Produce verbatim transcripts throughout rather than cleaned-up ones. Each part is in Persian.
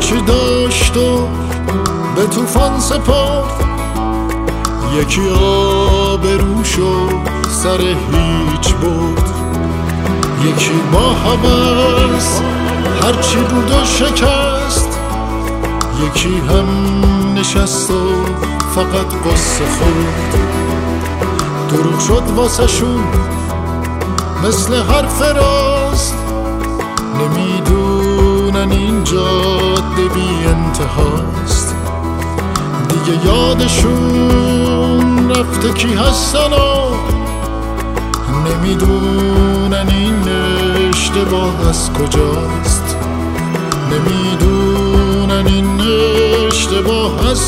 هرچی داشت و به طوفان سپرد، یکی آبروش و سر هیچ برد. یکی با هوس هرچی بود و شکست، یکی هم نشست و فقط قصه خورد. دروغ شد واسه شون مثل حرف راست، نمیدونن این جاده بی انتهاست. دیگه یادشون رفته کی هستن و نمیدونن این اشتباه از کجاست. نمیدونن این اشتباه از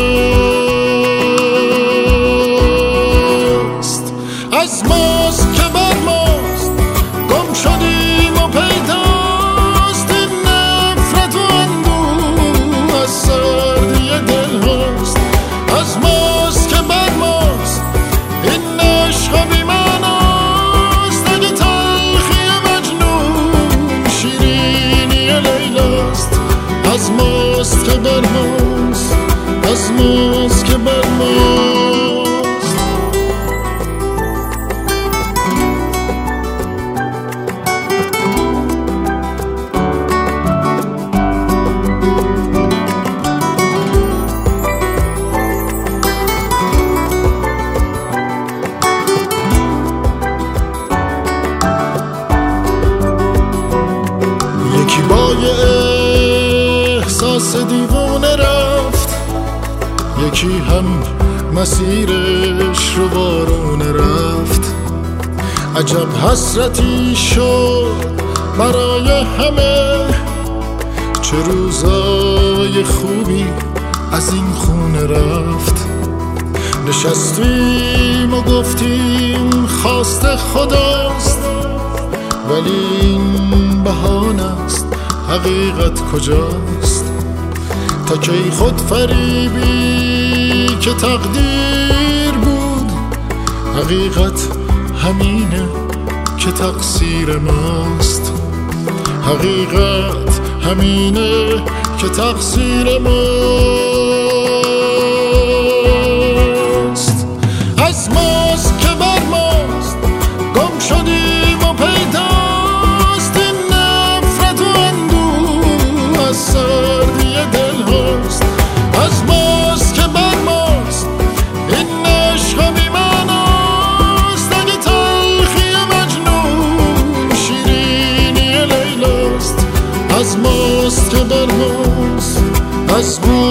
کجاست. از ماست که بر ماست گم شدیم و پیداست، این نفرت و اندوه از سردی دل هاست. از ماست که بر ماست این عشق بی معناست، اگه تلخی مجنون شیرینی لیلاست. از ماست که بر ماست، از ماست که بر ماست. یکی با یه احساس دیوونه رفت، یکی هم مسیرش رو بارونه رفت. عجب حسرتی شد برای همه، چه روزای خوبی از این خونه رفت. نشستیم و گفتیم خواست خداست، ولی این بهانه است، حقیقت کجاست؟ تا کی خود فریبی که تقدیر بود، حقیقت همینه که تقصیر ماست. حقیقت همینه که تقصیر ماست. از ماست که بر ماست گم شدیم و پیداست، این نفرت و اندوه از سردی دل هاست. از ماست که بر ماست این عشق بی معناست، اگه تلخی مجنون شیرینی لیلاست. از ماست که بر ماست، از ماست